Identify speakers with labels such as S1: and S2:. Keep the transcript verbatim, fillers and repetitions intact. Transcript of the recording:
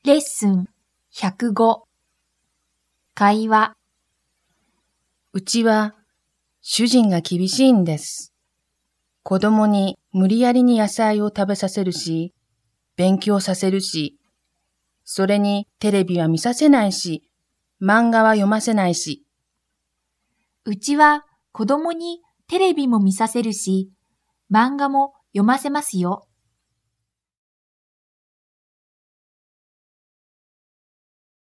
S1: レッスンひゃくご会話。
S2: うちは主人が厳しいんです。子供に無理やりに野菜を食べさせるし、勉強させるし、それにテレビは見させないし、漫画は読ませないし。
S1: うちは子供にテレビも見させるし、漫画も読ませますよ。